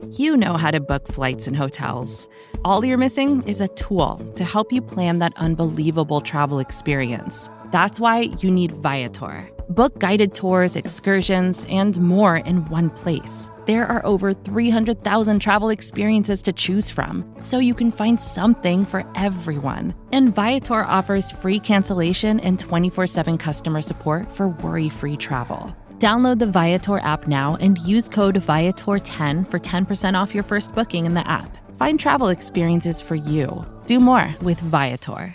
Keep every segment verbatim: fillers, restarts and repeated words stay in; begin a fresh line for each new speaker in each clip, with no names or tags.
You know how to book flights and hotels. All you're missing is a tool to help you plan that unbelievable travel experience. That's why you need Viator. Book guided tours, excursions, and more in one place. There are over three hundred thousand travel experiences to choose from, so you can find something for everyone. And Viator offers free cancellation and twenty-four seven customer support for worry-free travel. Download the Viator app now and use code Viator ten for ten percent off your first booking in the app. Find travel experiences for you. Do more with Viator.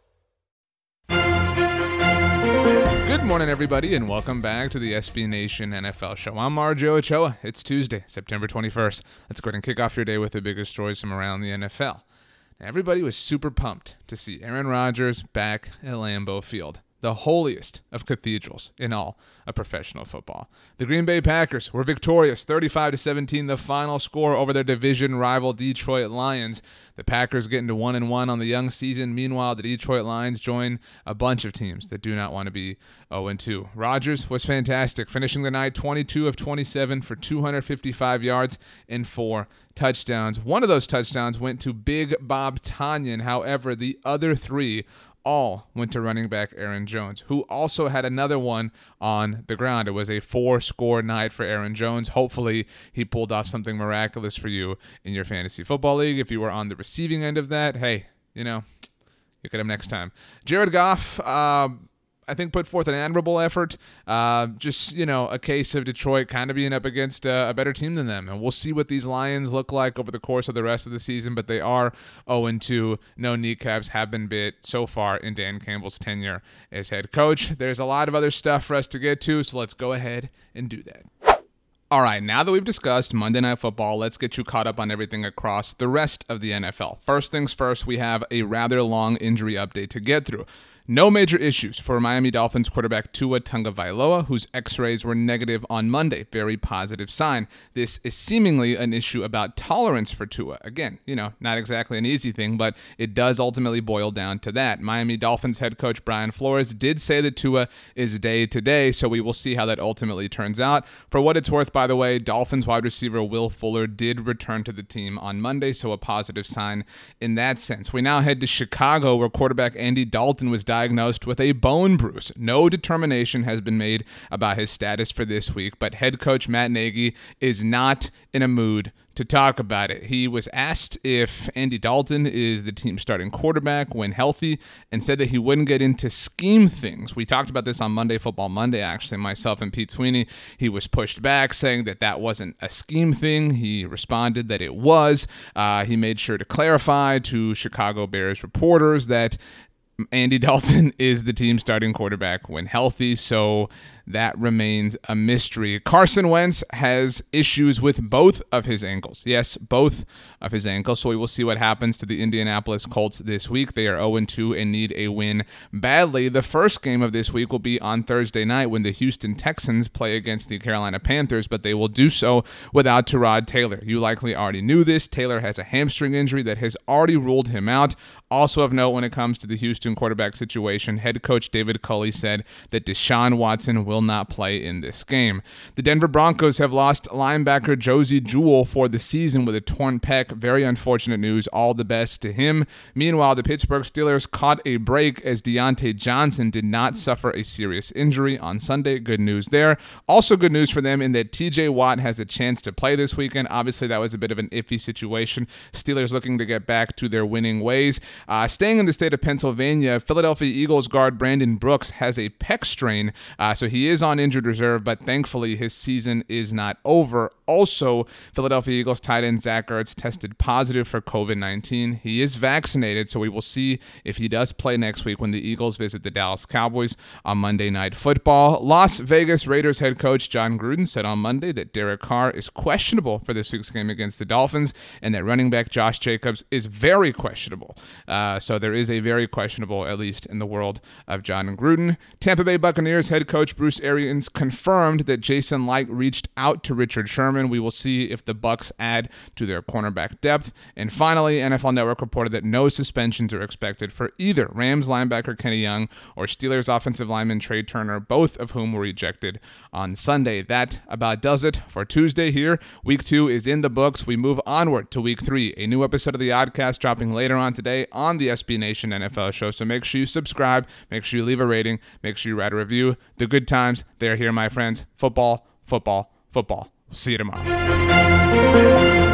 Good morning, everybody, and welcome back to the S B Nation N F L Show. I'm Marjo Ochoa. It's Tuesday, September twenty-first. Let's go ahead and kick off your day with the biggest stories from around the N F L. Now, everybody was super pumped to see Aaron Rodgers back at Lambeau Field, the holiest of cathedrals in all of professional football. The Green Bay Packers were victorious, thirty-five to seventeen, the final score over their division rival Detroit Lions. The Packers getting to one and one on the young season. Meanwhile, the Detroit Lions join a bunch of teams that do not want to be oh and two. Rodgers was fantastic, finishing the night twenty-two of twenty-seven for two hundred fifty-five yards and four touchdowns. One of those touchdowns went to Big Bob Tonyan. However, the other three all went to running back Aaron Jones, who also had another one on the ground. It was a four-score night for Aaron Jones. Hopefully, he pulled off something miraculous for you in your fantasy football league. If you were on the receiving end of that, hey, you know, you get him next time. Jared Goff, uh, I think, put forth an admirable effort. Uh, just, you know, a case of Detroit kind of being up against uh, a better team than them. And we'll see what these Lions look like over the course of the rest of the season. But they are oh and two. No kneecaps have been bit so far in Dan Campbell's tenure as head coach. There's a lot of other stuff for us to get to, so let's go ahead and do that. All right, now that we've discussed Monday Night Football, let's get you caught up on everything across the rest of the N F L. First things first, we have a rather long injury update to get through. No major issues for Miami Dolphins quarterback Tua Tagovailoa, whose x-rays were negative on Monday. Very positive sign. This is seemingly an issue about tolerance for Tua. Again, you know, not exactly an easy thing, but it does ultimately boil down to that. Miami Dolphins head coach Brian Flores did say that Tua is day to day, so we will see how that ultimately turns out. For what it's worth, by the way, Dolphins wide receiver Will Fuller did return to the team on Monday, so a positive sign in that sense. We now head to Chicago, where quarterback Andy Dalton was diagnosed with a bone bruise. No determination has been made about his status for this week, but head coach Matt Nagy is not in a mood to talk about it. He was asked if Andy Dalton is the team's starting quarterback when healthy and said that he wouldn't get into scheme things. We talked about this on Monday Football Monday, actually, myself and Pete Sweeney. He was pushed back, saying that that wasn't a scheme thing. He responded that it was. Uh, he made sure to clarify to Chicago Bears reporters that Andy Dalton is the team's starting quarterback when healthy, so that remains a mystery. Carson Wentz has issues with both of his ankles. Yes, both of his ankles, so we will see what happens to the Indianapolis Colts this week. They are oh and two and need a win badly. The first game of this week will be on Thursday night when the Houston Texans play against the Carolina Panthers, but they will do so without Tyrod Taylor. You likely already knew this. Taylor has a hamstring injury that has already ruled him out. Also of note when it comes to the Houston quarterback situation, head coach David Culley said that Deshaun Watson will not play in this game. The Denver Broncos have lost linebacker Josie Jewell for the season with a torn pec. Very unfortunate news. All the best to him. Meanwhile, the Pittsburgh Steelers caught a break as Deontay Johnson did not suffer a serious injury on Sunday. Good news there. Also good news for them in that T J Watt has a chance to play this weekend. Obviously, that was a bit of an iffy situation. Steelers looking to get back to their winning ways. Uh, staying in the state of Pennsylvania, Philadelphia Eagles guard Brandon Brooks has a pec strain, uh, so he is on injured reserve, but thankfully his season is not over. Also, Philadelphia Eagles tight end Zach Ertz tested positive for covid nineteen. He is vaccinated, so we will see if he does play next week when the Eagles visit the Dallas Cowboys on Monday Night Football. Las Vegas Raiders head coach John Gruden said on Monday that Derek Carr is questionable for this week's game against the Dolphins and that running back Josh Jacobs is very questionable. Uh, so there is a very questionable acceptable, at least in the world of John Gruden. Tampa Bay Buccaneers head coach Bruce Arians confirmed that Jason Licht reached out to Richard Sherman. We will see if the Bucs add to their cornerback depth. And finally, N F L Network reported that no suspensions are expected for either Rams linebacker Kenny Young or Steelers offensive lineman Trey Turner, both of whom were ejected on Sunday. That about does it for Tuesday here. Week two is in the books. We move onward to week three. A new episode of the Oddcast dropping later on today on the S B Nation N F L show. So make sure you subscribe, make sure you leave a rating, make sure you write a review. The good times, they're here, my friends. Football, football, football. See you tomorrow.